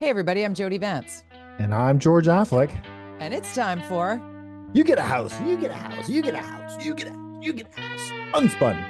Hey, everybody, I'm Jody Vance, And I'm George Affleck. and it's time for You get a house. You get a house. You get a house. You get a house. You get a house. Unspun.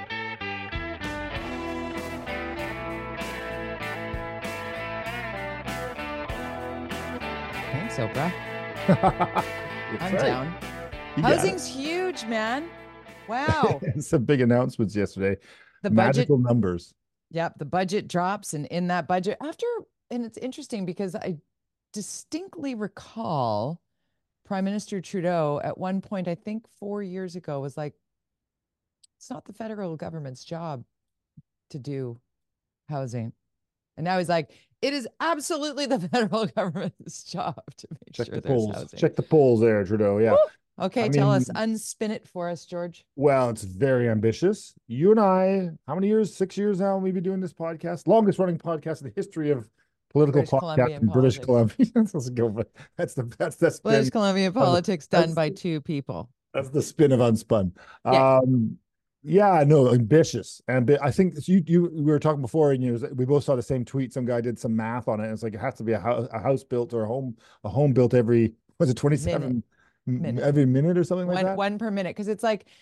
Thanks, Oprah. That's I'm right. down. You got it. Housing's huge, man. Wow. Some big announcements yesterday. The budget, Magical numbers. yep, the budget drops, and in that budget, and it's interesting because I distinctly recall Prime Minister Trudeau at one point, I think 4 years ago, was like, it's not the federal government's job to do housing. And now he's like, it is absolutely the federal government's job to make Check sure the there's polls. housing. Check the polls there, Trudeau. Yeah. Woo! I Okay, tell us, mean, unspin it for us, George. well, it's very ambitious. You and I, how many years? 6 years now we've been doing this podcast. Longest running podcast in the history of political British podcasts Columbian in British politics. Columbia. Let's go. That's the British spin. Columbia Of, politics done that's by two people. That's the spin of Unspun. Yeah. Yeah, no, ambitious. And I think you we were talking before, and we both saw the same tweet. Some guy did some math on it. And it's like it has to be a house built or a home built every, was it Minute, 27 minute. every minute or something like One that? one per minute. Because it's like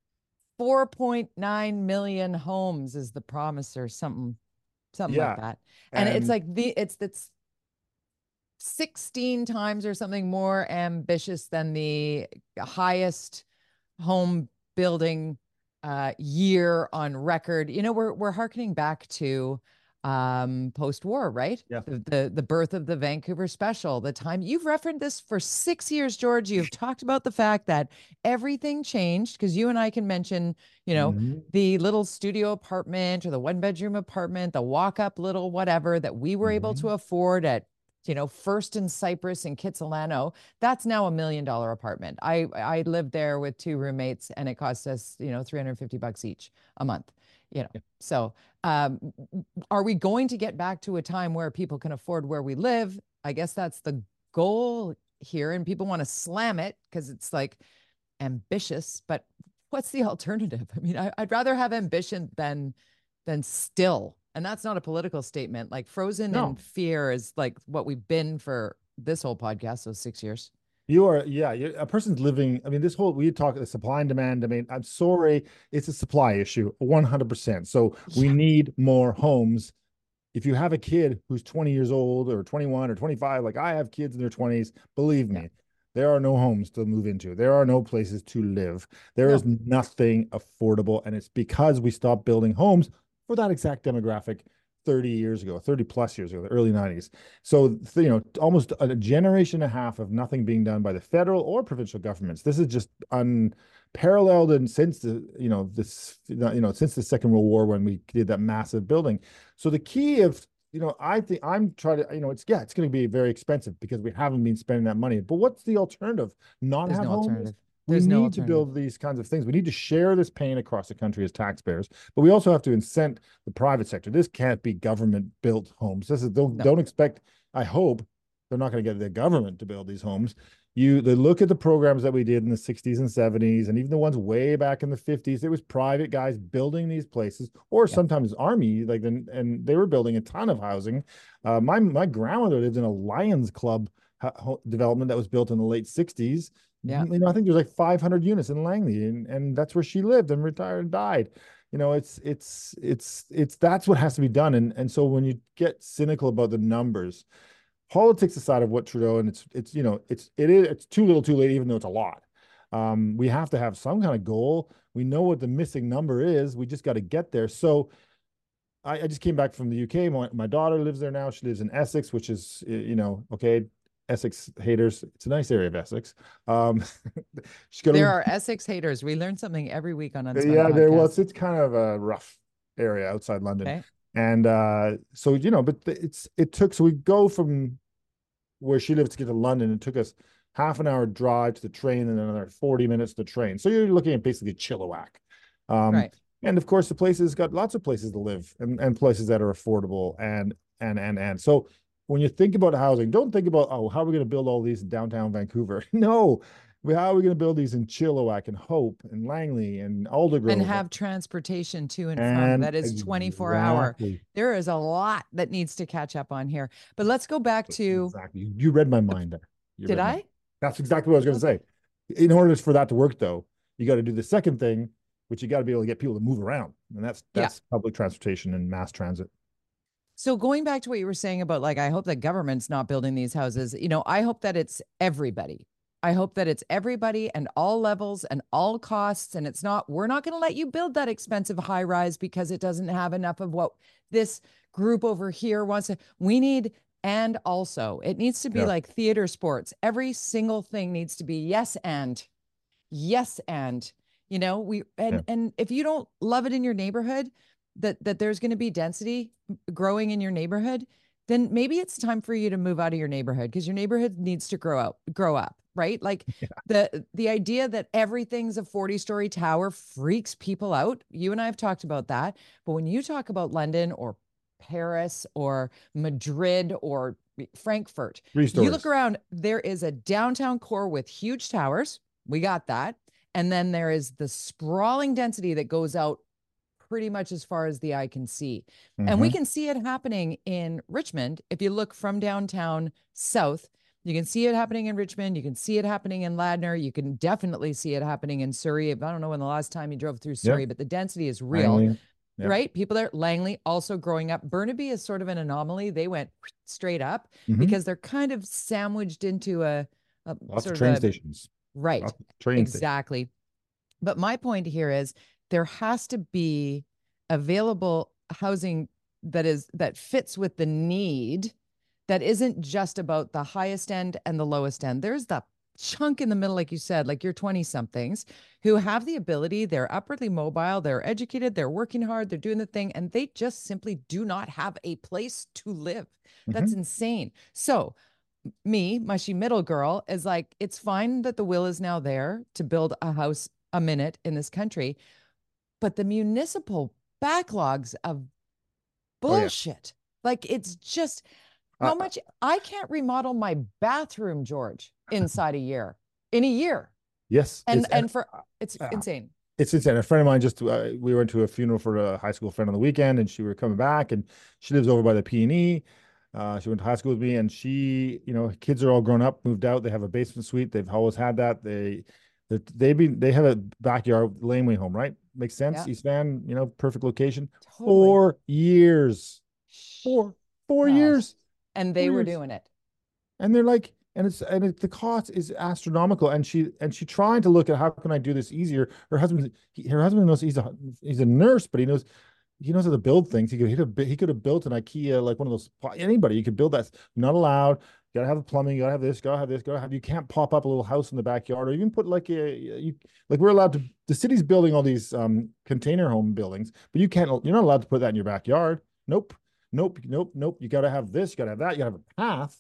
4.9 million homes is the promise or something like Yeah, that. And it's and like it's 16 times or something more ambitious than the highest home building year on record. We're harkening back to post-war, right? yeah, The birth of the Vancouver Special, the time you've referenced this for 6 years, George. You've talked about the fact that everything changed because you and I can mention, mhm, the little studio apartment or the one-bedroom apartment, the walk-up little whatever that we were able to mhm. afford at First and Cypress in Kitsilano. That's now $1 million apartment. I lived there with two roommates and it cost us, $350 each a month, Yeah. So are we going to get back to a time where people can afford where we live? I guess that's the goal here. And people want to slam it because it's like ambitious, but what's the alternative? I mean, I'd rather have ambition than still. And that's not a political statement. Like frozen in No, fear is like what we've been for this whole podcast, so 6 years. yeah, a person's living. I mean, we talk the supply and demand. I mean, I'm sorry, it's a supply issue, 100%. So we Yeah. need more homes. If you have a kid who's 20 years old or 21 or 25, like I have kids in their 20s, believe Yeah. me, there are no homes to move into. There are no places to live. There is No. nothing affordable. And it's because we stopped building homes for that exact demographic 30 years ago, 30 plus years ago, the early 90s. So, almost a generation and a half of nothing being done by the federal or provincial governments. This is just unparalleled. And since since the Second World War, when we did that massive building. So the key of, I think I'm trying to, it's going to be very expensive because we haven't been spending that money. But what's the alternative? Not There's have no homes? alternative. We There's no need to alternative. build these kinds of things. We need to share this pain across the country as taxpayers, but we also have to incent the private sector. This can't be government built homes. This is No. don't expect. I hope they're not going to get the government to build these homes. They look at the programs that we did in the 60s and 70s, and even the ones way back in the 50s. It was private guys building these places, or Yeah. sometimes army, and they were building a ton of housing. My grandmother lived in a Lions Club development that was built in the late 60s. Yeah. I think there's like 500 units in Langley, and that's where she lived and retired and died. It's that's what has to be done. And so when you get cynical about the numbers, politics aside of what Trudeau, and it's too little too late, even though it's a lot. We have to have some kind of goal. We know what the missing number is. We just got to get there. So I just came back from the UK. My daughter lives there now. She lives in Essex, which is, okay, Essex haters. It's a nice area of Essex. Um, she's got There to, are Essex haters. We learn something every week on Unspun yeah, there Podcast. was. It's kind of a rough area outside London, Okay. and so but so we go from where she lives to get to London. It took us half an hour drive to the train and another 40 minutes to the train. So you're looking at basically Chilliwack. Um, Right. and of course, the place has got lots of places to live and places that are affordable. And so when you think about housing, don't think about, oh, how are we going to build all these in downtown Vancouver? No, how are we going to build these in Chilliwack and Hope and Langley and And Aldergrove? have transportation to and from And that is 24-hour. exactly, There is a lot that needs to catch up on here. But let's go back to exactly. You read my mind there. You did read my. I? That's exactly what I was going to Okay. say. In order for that to work, though, you got to do the second thing, which you got to be able to get people to move around, and that's Yeah. public transportation and mass transit. So going back to what you were saying about like, I hope that government's not building these houses. I hope that it's everybody. I hope that it's everybody and all levels and all costs. And we're not going to let you build that expensive high rise because it doesn't have enough of what this group over here wants to. We need, and also it needs to be Yeah, like theater sports. Every single thing needs to be yes and yes and we yeah. and if you don't love it in your neighborhood that there's going to be density growing in your neighborhood, then maybe it's time for you to move out of your neighborhood because your neighborhood needs to grow up, right? Like the idea that everything's a 40-story tower freaks people out. You and I have talked about that, but when you talk about London or Paris or Madrid or Frankfurt, Three you look stories. around, there is a downtown core with huge towers. We got that. And then there is the sprawling density that goes out pretty much as far as the eye can see. And we Mm-hmm. can see it happening in Richmond. If you look from downtown south, you can see it happening in Richmond. You can see it happening in Ladner. You can definitely see it happening in Surrey. I don't know when the last time you drove through Yeah, Surrey, but the density is real, Langley. Yeah. right? People there, Langley also growing up. Burnaby is sort of an anomaly. They went straight up Mm-hmm. because they're kind of sandwiched into a Lots of sort of train a stations. right, Lots of train stations. exactly. But my point here is there has to be available housing that fits with the need, that isn't just about the highest end and the lowest end. There's the chunk in the middle, like you said, like your 20 somethings who have the ability, they're upwardly mobile, they're educated, they're working hard, they're doing the thing, and they just simply do not have a place to live. That's Mm-hmm. insane. So me, mushy middle girl, is like, it's fine that the will is now there to build a house a minute in this country, but the municipal backlogs of Oh yeah. bullshit, like it's just Uh, how much I can't remodel my bathroom, George, in a year. yes, And for it's uh, insane. it's insane. A friend of mine just we went to a funeral for a high school friend on the weekend, and she were coming back, and she lives over by the P&E. She went to high school with me, and kids are all grown up, moved out. They have a basement suite. They've always had that. They have a backyard laneway home, right? Makes sense. Yeah, East Van, perfect location. totally. 4 years, four four Gosh. years, And they four were years, doing it. and they're like, the cost is astronomical. And she trying to look at how can I do this easier. Her husband knows he's a nurse, but he knows how to build things. He could have built an IKEA, like one of those. Anybody, you could build that. Not allowed. You gotta have the plumbing. You gotta have this. Gotta have this. Gotta have. You can't pop up a little house in the backyard, or even put like we're allowed to. The city's building all these container home buildings, but you can't. You're not allowed to put that in your backyard. Nope. Nope. Nope. Nope. You gotta have this. You gotta have that. You gotta have a path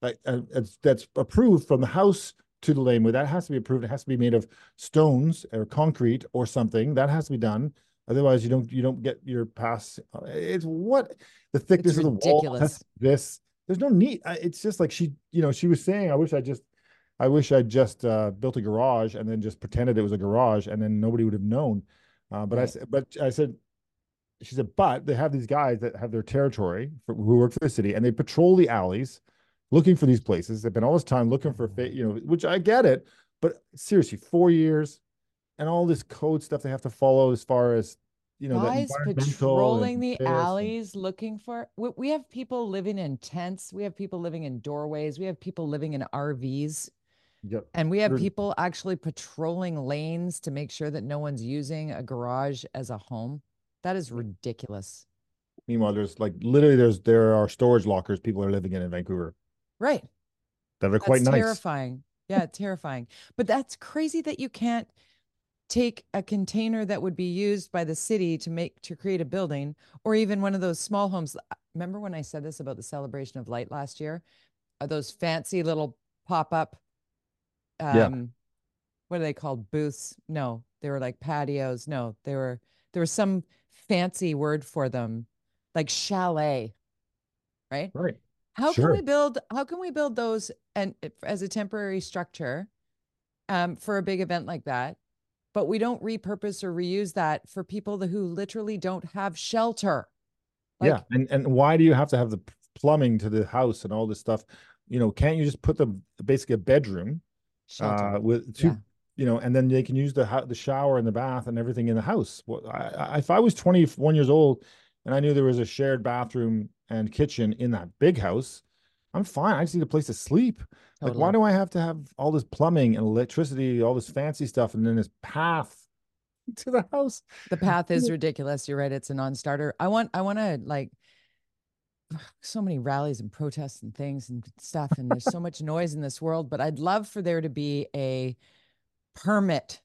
that's approved from the house to the laneway. That has to be approved. It has to be made of stones or concrete or something. That has to be done. Otherwise, you don't get your pass. It's what the It's thickness of the wall. ridiculous. This there's no need. It's just like she was saying. I wish I just built a garage and then just pretended it was a garage, and then nobody would have known. Right. But I said, she said, but they have these guys that have their territory who work for the city, and they patrol the alleys looking for these places. They've been all this time looking for, which I get it, but seriously, 4 years and all this code stuff they have to follow as far as, that Guys environmental and patrolling the this and alleys looking for we have people living in tents, we have people living in doorways, we have people living in RVs, yep. and we have people actually patrolling lanes to make sure that no one's using a garage as a home. That is ridiculous. Meanwhile, there's like literally there are storage lockers people are living in Vancouver Right. that are quite That's nice. terrifying. Yeah, terrifying. But that's crazy that you can't take a container that would be used by the city to create a building, or even one of those small homes. Remember when I said this about the celebration of light last year? Are those fancy little pop-up Yeah, um what are they called? Booths? No, they were like patios. No, there was some fancy word for them, like chalet, right? right. Sure. How can we build those and as a temporary structure for a big event like that, but we don't repurpose or reuse that for people who literally don't have shelter. Yeah. Like And why do you have to have the plumbing to the house and all this stuff? Can't you just put the basically a bedroom shelter. with two, Yeah. and then they can use the shower and the bath and everything in the house. Well, if I was 21 years old and I knew there was a shared bathroom and kitchen in that big house, I'm fine. I just need a place to sleep. Like, why Totally. do I have to have all this plumbing and electricity, all this fancy stuff, and then this path to the house? The path is ridiculous. You're right. It's a non-starter. I want to like so many rallies and protests and things and stuff. And there's so much noise in this world, but I'd love for there to be a permit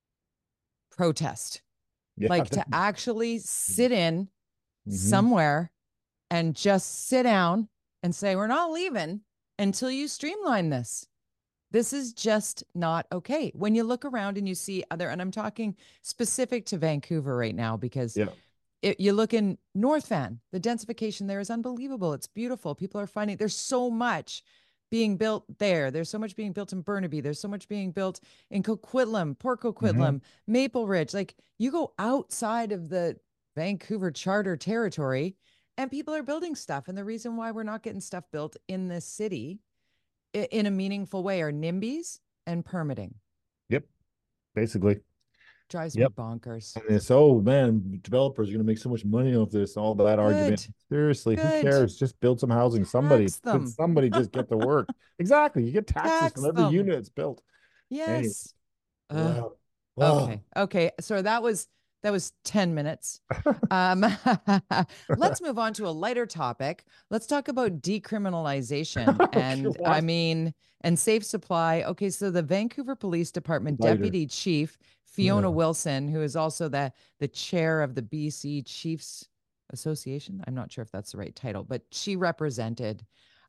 protest, Yeah. like to actually sit in Mhm. somewhere and just sit down and say, we're not leaving until you streamline this. This is just not okay. When you look around and you see other, and I'm talking specific to Vancouver right now, because Yeah. you look in North Van, the densification there is unbelievable. It's beautiful. People are finding there's so much being built there. There's so much being built in Burnaby. There's so much being built in Coquitlam, Port Mhm. Coquitlam, Maple Ridge. Like you go outside of the Vancouver charter territory and people are building stuff. And the reason why we're not getting stuff built in this city in a meaningful way are NIMBYs and permitting. Yep. Basically. Drives me Yep. bonkers. And it's, oh man, developers are going to make so much money off this, all that argument. Good, Seriously, who good. cares? Just build some housing. Tax Did them. somebody just get to work? Exactly. You get taxes from Tax every them. unit that's built. Anyway, Yes. Uh, wow. Oh, okay. Okay. So that was 10 minutes. Um, let's move on to a lighter topic. Let's talk about decriminalization okay, what? and safe supply. Okay, so the Vancouver Police Department Lighter. Deputy Chief Fiona Yeah. Wilson, who is also the chair of the BC Chiefs Association. I'm not sure if that's the right title, but she represented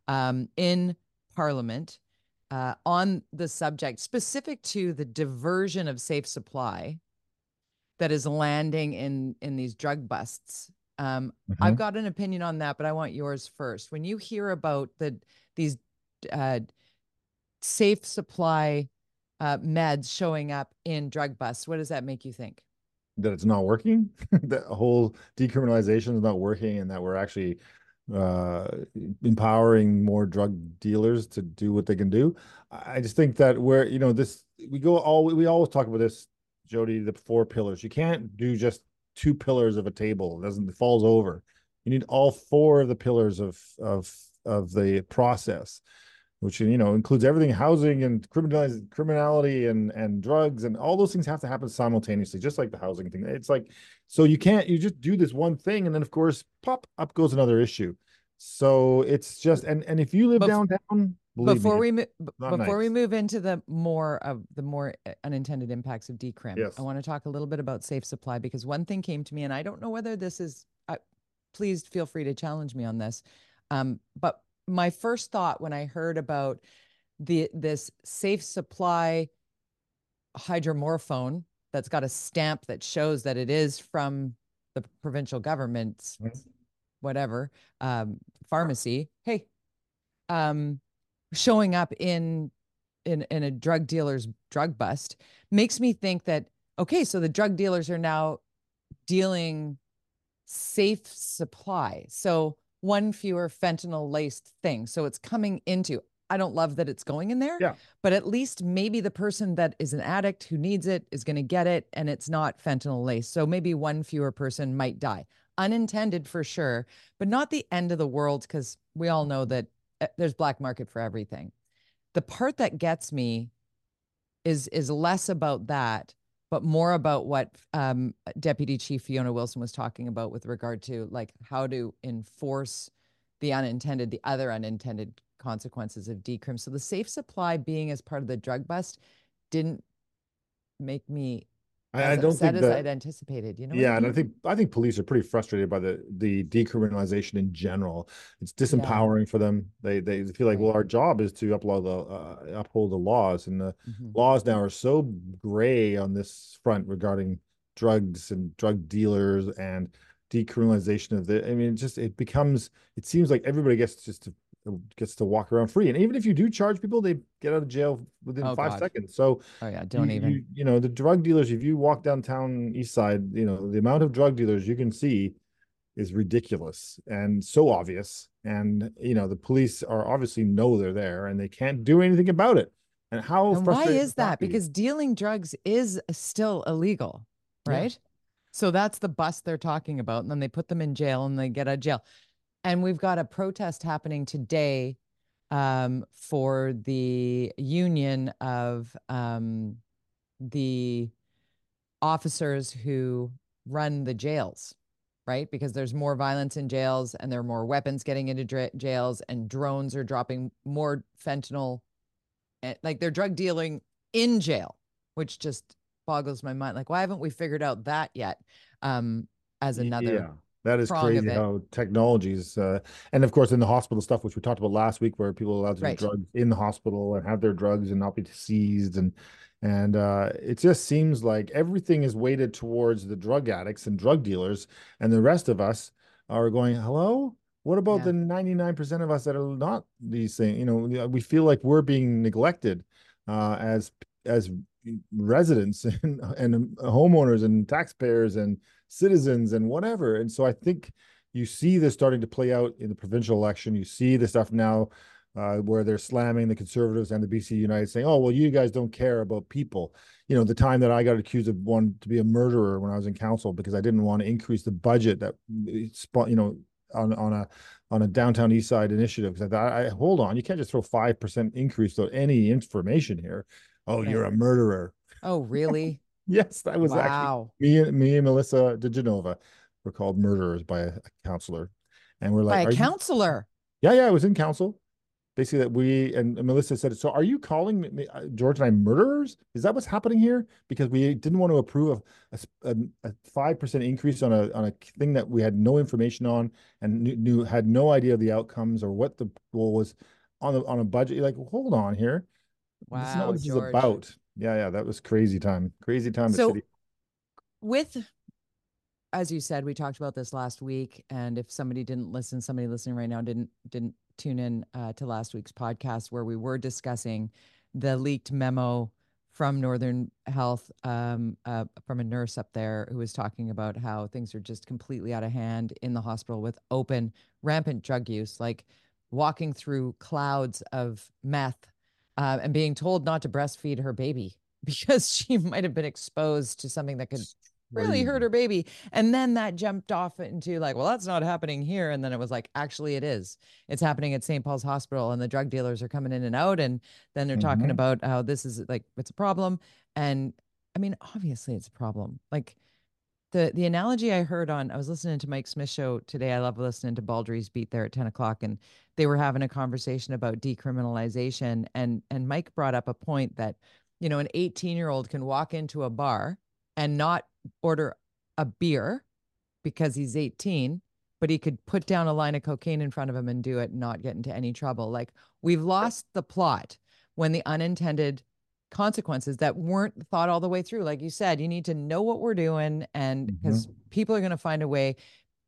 in Parliament on the subject specific to the diversion of safe supply that is landing in these drug busts. I've Mhm. got an opinion on that, but I want yours first. When you hear about these uh, safe supply meds showing up in drug busts, what does that make you think? That it's not working, that whole decriminalization is not working, and that we're actually uh empowering more drug dealers to do what they can do. I just think that we're, this we always talk about this, Jody, the four pillars. You can't do just two pillars of a table. It falls over. You need all four of the pillars of the process, which includes everything: housing and criminality and drugs, and all those things have to happen simultaneously, just like the housing thing. It's like, so you just do this one thing, and then of course pop up goes another issue. So it's just, and if you live Bef- downtown, believe me, before it's we mo- not before we nice. move into the more unintended impacts of decrim, I Yes. want to talk a little bit about safe supply because one thing came to me, and I don't know whether this is. Please feel free to challenge me on this. But my first thought when I heard about this safe supply hydromorphone that's got a stamp that shows that it is from the provincial government's whatever pharmacy. Hey, um, showing up in a drug dealer's drug bust makes me think that okay, so the drug dealers are now dealing safe supply. So one fewer fentanyl laced thing. So it's coming into, I don't love that it's going in there, Yeah. but at least maybe the person that is an addict who needs it is going to get it and it's not fentanyl laced. So maybe one fewer person might die. Unintended for sure, but not the end of the world because we all know that there's black market for everything. The part that gets me is less about that, but more about what Deputy Chief Fiona Wilson was talking about with regard to like how to enforce the other unintended consequences of decrim. So the safe supply being as part of the drug bust didn't make me I as don't upset think as that. I'd anticipated. You know what I Yeah, and I mean? think I think police are pretty frustrated by the decriminalization in general. It's Yeah. disempowering for them. They feel like, well, Right. our job is to uphold the laws, and the Mm-hmm. laws now are so gray on this front regarding drugs and drug dealers and decriminalization of the. I mean, it seems like everybody gets just gets to walk around free. And even if you do charge people, they get out of jail within Oh five God. seconds. So Oh yeah. Don't even. the drug dealers, if you walk downtown East Side, the amount of drug dealers you can see is ridiculous and so obvious. And the police are obviously know they're there and they can't do anything about it. And how And why frustrating is would that that? be? Because dealing drugs is still illegal, Yeah. right? So that's the bust they're talking about. And then they put them in jail and they get out of jail. And we've got a protest happening today for the union of the officers who run the jails, right? Because there's more violence in jails and there are more weapons getting into jails and drones are dropping more fentanyl. Like they're drug dealing in jail, which just boggles my mind. Like, why haven't we figured out that yet? As another Yeah, that is prong of crazy it. how technologies, and of course in the hospital stuff, which we talked about last week, where people are allowed to do Right. drugs in the hospital and have their drugs and not be seized, and it just seems like everything is weighted towards the drug addicts and drug dealers, and the rest of us are going, hello? What about Yeah. the 99% of us that are not these things? We feel like we're being neglected as residents and homeowners and taxpayers and citizens and whatever. And so I think you see this starting to play out in the provincial election. You see the stuff now where they're slamming the Conservatives and the BC United, saying, "Oh, well, you guys don't care about people." The time that I got accused of wanting to be a murderer when I was in council because I didn't want to increase the budget that on a downtown east side initiative, because I thought, hold on, you can't just throw 5% increase without any information here. Oh, Right. you're a murderer. Oh, really? Yes, that was actually Wow. me and Melissa de Genova were called murderers by a counselor. And we're By like, a are you? counselor. Yeah, yeah, I was in council. Basically, that and Melissa said, so are you calling George and I murderers? Is that what's happening here? Because we didn't want to approve of a 5% increase on a thing that we had no information on and had no idea of the outcomes or what the goal was on a budget. You're like, well, hold on here. This is not what Wow, this is George. about. Yeah, yeah, that was crazy time. Crazy time at So city. with, as you said, we talked about this last week, and if somebody didn't listen, somebody listening right now didn't tune in to last week's podcast where we were discussing the leaked memo from Northern Health, from a nurse up there who was talking about how things are just completely out of hand in the hospital with open rampant drug use, like walking through clouds of meth, and being told not to breastfeed her baby because she might have been exposed to something that could really hurt Crazy. her baby. And then that jumped off into like, well, that's not happening here. And then it was like, actually, it is. It's happening at St. Paul's Hospital, and the drug dealers are coming in and out. And then they're talking Hmm. about how this is like, it's a problem. And I mean, obviously, it's a problem. Like, the analogy I heard on, I was listening to Mike Smith show today. I love listening to Baldry's Beat there at 10 o'clock, and they were having a conversation about decriminalization. And Mike brought up a point that, an 18-year-old can walk into a bar and not order a beer because he's 18, but he could put down a line of cocaine in front of him and do it and not get into any trouble. Like, we've lost the plot when the unintended consequences that weren't thought all the way through. Like you said, you need to know what we're doing, and because Hmm. people are going to find a way.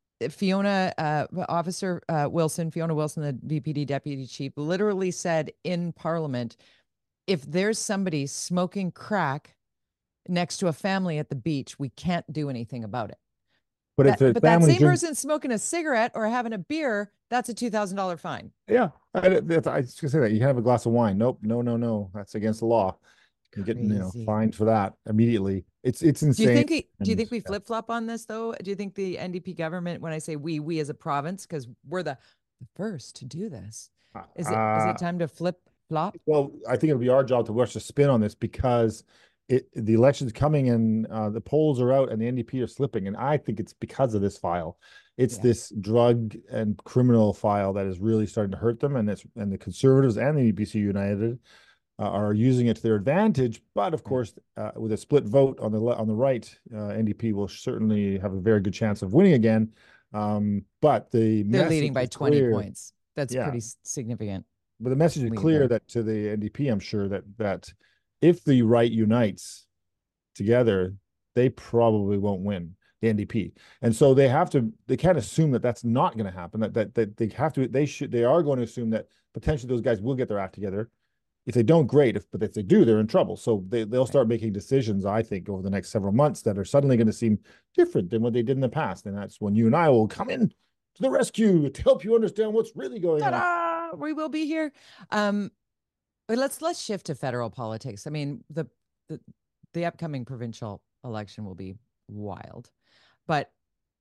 Fiona Wilson, the VPD deputy chief, literally said in Parliament, if there's somebody smoking crack next to a family at the beach, we can't do anything about it. But if the But that family same drink, person smoking a cigarette or having a beer, that's a $2,000 fine. yeah, I was gonna say that you can have a glass of wine. Nope, no, no, no, that's against the law. You get Crazy. fined for that immediately. It's Do you insane. think do you And think we yeah. flip flop on this though? Do you think the NDP government, when I say we as a province, because we're the first to do this, is it Uh, time to flip flop? well, I think it'll be our job to watch the spin on this because the election's coming and the polls are out and the NDP are slipping, and I think it's because of this file. It's Yeah. this drug and criminal file that is really starting to hurt them, and the Conservatives and the BC United are using it to their advantage. But of Right. course, with a split vote on the right, NDP will certainly have a very good chance of winning again. But the They're message leading by is 20 clear. points. That's Yeah, pretty significant but the message is lead clear there. that to the NDP, I'm sure that if the right unites together, they probably won't win. the NDP. And so they can't assume that that's not going to happen. That they are going to assume that potentially those guys will get their act together. If they don't, great. But if they do, they're in trouble. So they'll Right. start making decisions, I think, over the next several months that are suddenly going to seem different than what they did in the past. And that's when you and I will come in to the rescue to help you understand what's really going on. Ta-da! We will be here. Um, but let's shift to federal politics. I mean, the the upcoming provincial election will be wild. But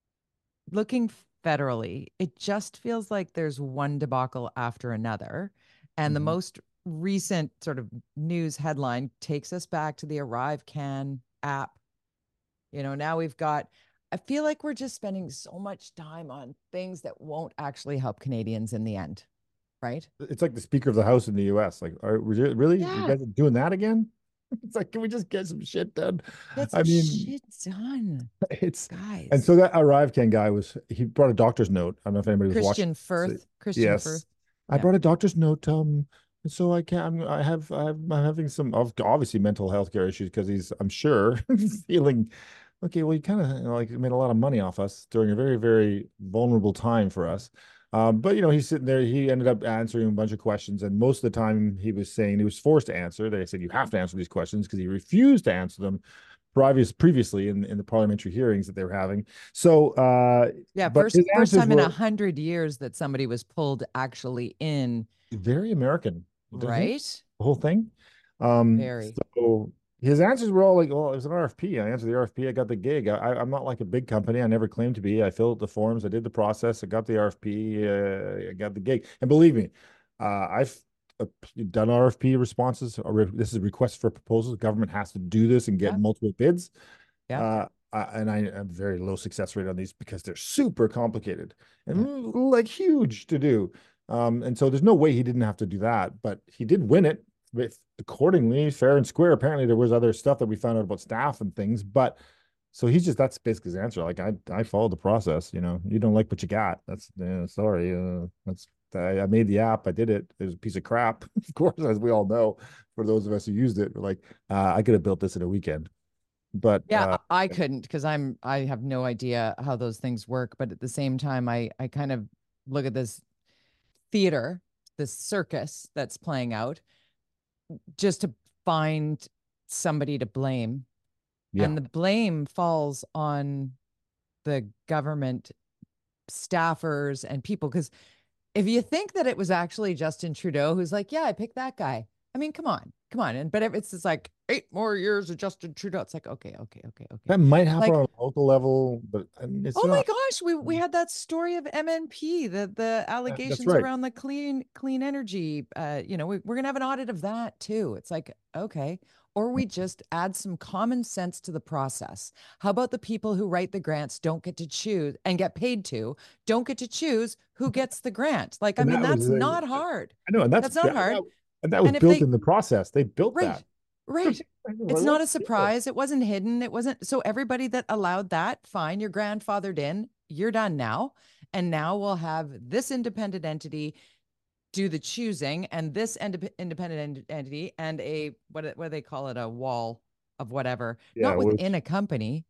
looking federally, it just feels like there's one debacle after another. And the Mhm. most recent sort of news headline takes us back to the ArriveCan app. Now we've got, I feel like we're just spending so much time on things that won't actually help Canadians in the end, right? It's like the Speaker of the House in the U.S. Like, really? You Yeah, guys are doing that again? It's like, can we just get some shit done? get I some mean, shit done, it's and guys. so that ArriveCan guy he brought a doctor's note. I don't know if anybody was watching. So, Christian yes, Firth. I Yeah. brought a doctor's note. And so I can't. I'm having some obviously mental health care issues because I'm sure feeling okay. Well, you kind of like made a lot of money off us during a very very vulnerable time for us. But he's sitting there. He ended up answering a bunch of questions, and most of the time he was saying he was forced to answer. They said you have to answer these questions because he refused to answer them previously in the parliamentary hearings that they were having. So, Yeah, but first his first answers time in were 100 years that somebody was pulled actually in, very American, don't you think? right? The whole thing. Very. So his answers were all like, "Well, it was an RFP. I answered the RFP. I got the gig. I'm not like a big company. I never claimed to be. I filled the forms. I did the process. I got the RFP. I got the gig. And believe me, I've done RFP responses. This is requests for proposals. The government has to do this and get Yeah. multiple bids. Yeah. And I have very low success rate on these because they're super complicated Yeah. and like huge to do. And so there's no way he didn't have to do that, but he did win it accordingly, fair and square. Apparently, there was other stuff that we found out about staff and things, but so that's basically his answer. Like I followed the process. You don't like what you got. That's sorry. I made the app. I did it. It was a piece of crap, of course, as we all know. For those of us who used it, like I could have built this in a weekend. But Yeah, I couldn't because I have no idea how those things work. But at the same time, I kind of look at this theater, this circus that's playing out just to find somebody to blame. yeah, And the blame falls on the government staffers and people. Because if you think that it was actually Justin Trudeau who's like, yeah, I picked that guy. I mean, come on, come on. But if it's just like 8 more years of Justin Trudeau, it's like, okay, okay, okay, okay. that might happen Like, on a local level, but I mean, it's oh my not. gosh, we had that story of MNP, the That's allegations right. around the clean energy. We're gonna have an audit of that too. It's like, okay. Or we just add some common sense to the process. How about the people who write the grants don't get to choose and get paid to, don't get to choose who gets the grant? Like, I And mean, that was, that's not hard. I know, and That's not hard. that was And if built they in the process. They built that. Right. Right. It's not Let's a do this. surprise. It wasn't hidden. It wasn't. So everybody that allowed that, fine, you're grandfathered in. You're done now. And now we'll have this independent entity do the choosing and this independent entity and what do they call it? A wall of whatever, Yeah, not which within a company.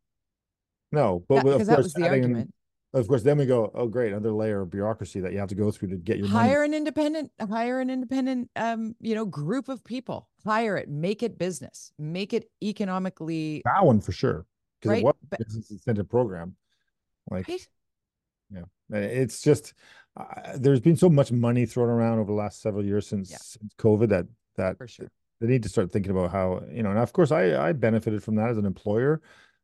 no, but That of because that course was the adding, argument. of course, then we go, oh great, another layer of bureaucracy that you have to go through to get your money. Hire an independent group of people. Hire it, make it business, make it economically That one for sure, because it right. was a But business incentive program. Like, right. yeah, it's just there's been so much money thrown around over the last several years Yeah, since COVID that for sure. they need to start thinking about how, and of course I benefited from that as an employer.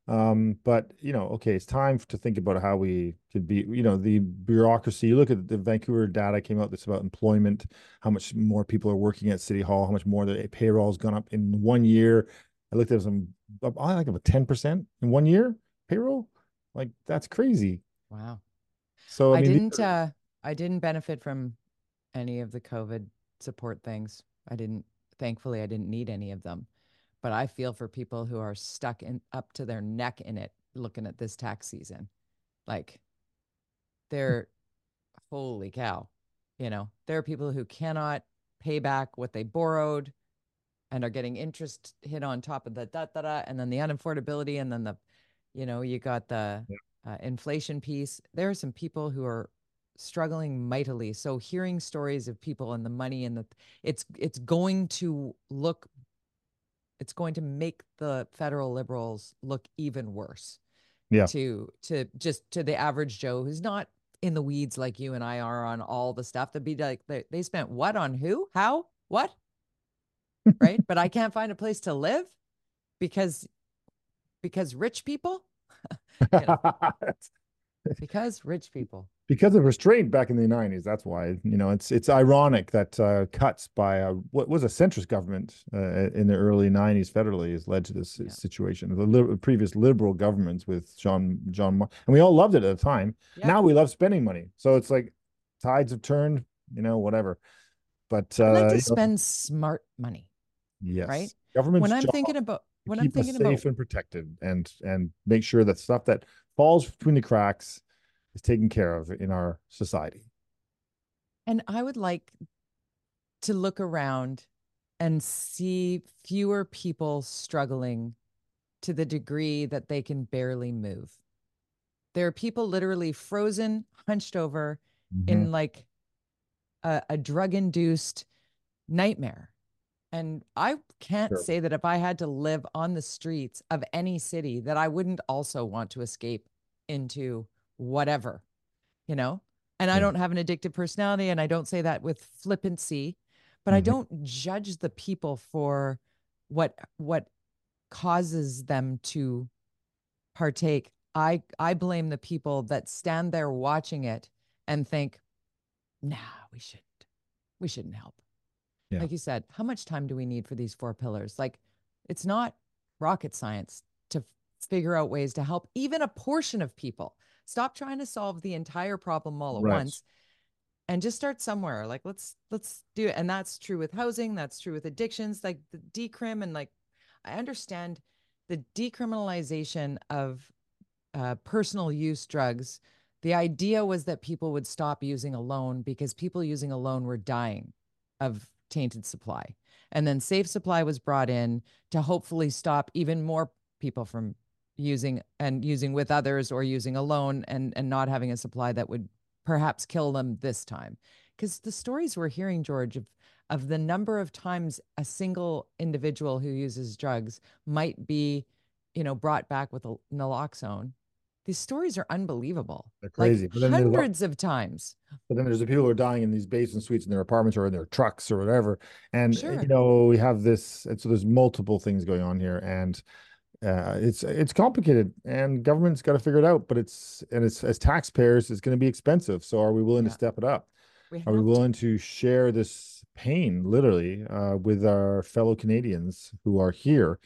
But okay, it's time to think about how we could be, the bureaucracy. You look at the Vancouver data came out that's about employment, how much more people are working at City Hall, how much more the payroll has gone up in 1 year. I looked at I like about 10% in 1 year payroll. Like that's crazy. Wow. So I I mean, didn't uh I didn't benefit from any of the COVID support things. Thankfully I didn't need any of them. But I feel for people who are stuck in up to their neck in it looking at this tax season. Like they're holy cow. There are people who cannot pay back what they borrowed and are getting interest hit on top of the da da da and then the unaffordability and then the You got the Yeah. inflation piece. There are some people who are struggling mightily. So hearing stories of people and the money and it's going to look it's going to make the federal liberals look even worse Yeah. to the average Joe who's not in the weeds like you and I are on all the stuff. To be like they spent what on who, how, what, right? But I can't find a place to live because rich people, you know, because rich people. Because of restraint back in the 90s. That's why, it's ironic that cuts by what was a centrist government in the early 90s federally has led to this Yeah. situation. The previous liberal governments with John, and we all loved it at the time. Yeah. Now we love spending money. So it's like tides have turned, whatever. But I like to spend smart money, right? yes, When government's I'm job thinking about to when I'm keep us thinking about safe and protected and make sure that stuff that falls between the cracks is taken care of in our society. and I would like to look around and see fewer people struggling to the degree that they can barely move. There are people literally frozen, hunched over Mhm. in like a drug induced nightmare. And I can't Sure. say that if I had to live on the streets of any city, that I wouldn't also want to escape into whatever, you know? And I Yeah. don't have an addictive personality, and I don't say that with flippancy, but I Mhm. don't judge the people for what causes them to partake. I blame the people that stand there watching it and think, nah, we shouldn't. We shouldn't help. Yeah. Like you said, how much time do we need for these four pillars? Like, it's not rocket science to figure out ways to help even a portion of people. Stop trying to solve the entire problem all at Right. once and just start somewhere. Like, let's do it. And that's true with housing. That's true with addictions. Like the decrim and like, I understand the decriminalization of personal use drugs. The idea was that people would stop using alone because people using alone were dying of tainted supply. And then safe supply was brought in to hopefully stop even more people from using with others or using alone and not having a supply that would perhaps kill them this time. Because the stories we're hearing, George, of the number of times a single individual who uses drugs might be, brought back with a naloxone. These stories are unbelievable, They're like crazy. hundreds of times. But then there's the people who are dying in these basement suites in their apartments or in their trucks or whatever. And Sure. we have this, and so there's multiple things going on here, and it's complicated, and government's got to figure it out. But it's as taxpayers, it's going to be expensive. So are we willing to Yeah, step it up? we Are we have to. willing to share this pain, literally, with our fellow Canadians who are here?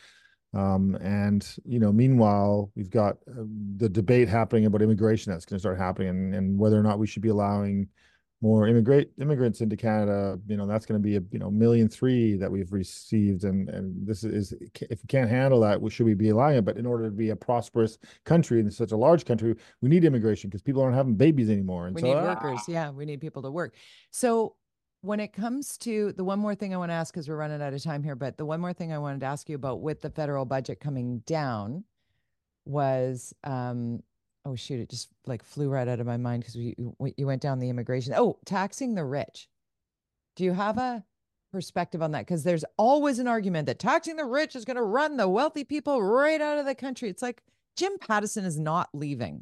And meanwhile, we've got the debate happening about immigration that's going to start happening, and whether or not we should be allowing more immigrants into Canada. That's going to be a 1,300,000 that we've received, and this is, if we can't handle that, should we be allowing it? But in order to be a prosperous country and such a large country, we need immigration because people aren't having babies anymore, and We so need workers. Yeah, we need people to work. So when it comes to the one more thing I want to ask, because we're running out of time here, but the one more thing I wanted to ask you about with the federal budget coming down was oh shoot, it just like flew right out of my mind because you went down the immigration. Oh, taxing the rich. Do you have a perspective on that? Because there's always an argument that taxing the rich is going to run the wealthy people right out of the country. It's like Jim Pattison is not leaving.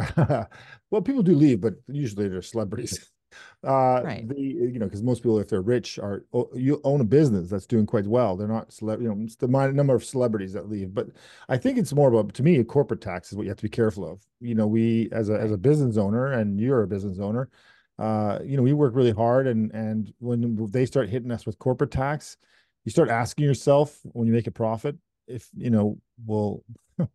well, people do leave, but usually they're celebrities. Right. Because most people, if they're rich, you own a business that's doing quite well. They're not it's the number of celebrities that leave. But I think it's more about, to me, a corporate tax is what you have to be careful of. We as a Right. business owner, and you're a business owner, we work really hard, and when they start hitting us with corporate tax, you start asking yourself when you make a profit if well.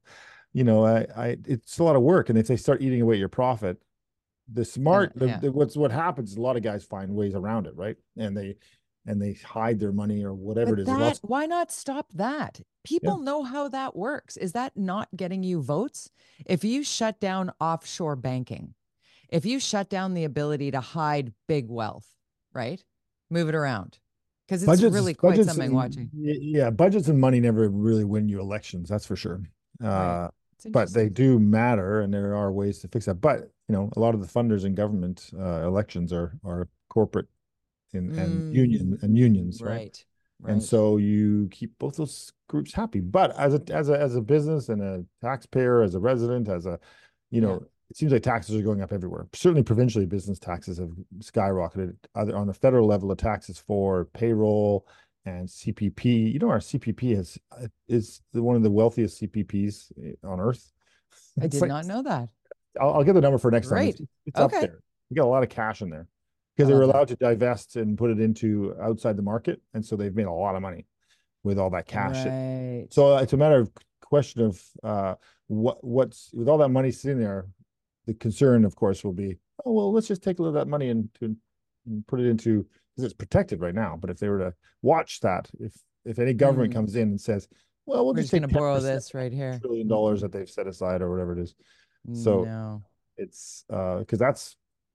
It's a lot of work, and if they start eating away at your profit, And yeah. what happens is a lot of guys find ways around it, right? And they hide their money or whatever it But is. There's lots. why not stop that? Yeah. People know how that works. Is that not getting you votes? If you shut down offshore banking, if you shut down the ability to hide big wealth, right? Move it around. Because it's Budgets, really quite budgets, something and watching. yeah, budgets and money never really win you elections. That's for sure. Right. but they interesting. do matter, and there are ways to fix that. But a lot of the funders in government elections are corporate and unions, right? Right. And Right. so you keep both those groups happy. But as a business and a taxpayer, as a resident, Yeah. it seems like taxes are going up everywhere. Certainly, provincially, business taxes have skyrocketed. Either on the federal level, the taxes for payroll and CPP. Our CPP is one of the wealthiest CPPs on earth. I It's did like not know that. I'll get the number for next time. It's Great. it's up Okay. there. You got a lot of cash in there I because they were love that. allowed to divest and put it into outside the market, and so they've made a lot of money with all that cash. Right. So it's a matter of question of what's with all that money sitting there. The concern, of course, will be, oh well, let's just take a little of that money and put it into, because it's protected right now. But if they were to watch that, if any government Mm. comes in and says, well, we'll We're just just going take to 10% borrow of this right that here. $1 trillion that they've set aside or whatever it is. So No. it's because that's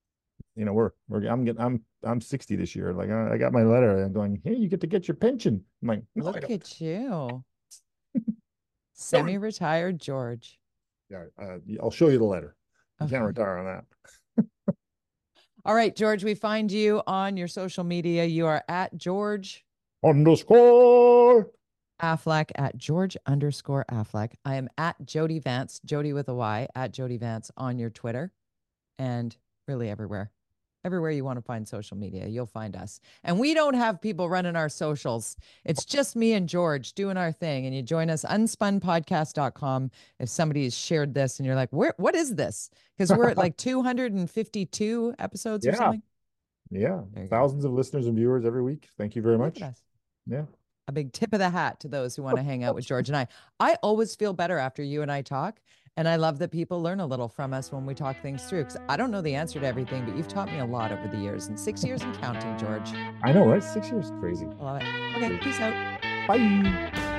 I'm 60 this year. Like I got my letter and I'm going, hey, you get to get your pension. I'm like, no, I Look don't. at you. No. Semi-retired George. Yeah, I'll show you the letter. You can't Okay. retire on that. All right, George, we find you on your social media. You are at George Underscore. Affleck, at George_Affleck. I am at Jody Vance, Jody with a Y, at Jody Vance on your Twitter, and really everywhere. Everywhere you want to find social media, you'll find us. And we don't have people running our socials. It's just me and George doing our thing. And you join us, unspunpodcast.com. If somebody has shared this and you're like, what is this? Because we're at like 252 episodes or Yeah, something. yeah. There you go. Thousands of listeners and viewers every week. Thank you very Look at much. us. Yeah. A big tip of the hat to those who want to hang out with George and I. I always feel better after you and I talk. And I love that people learn a little from us when we talk things through, because I don't know the answer to everything, but you've taught me a lot over the years, and 6 years and counting, George. I know, right? 6 years. Crazy. I love it. Okay, peace out. Bye.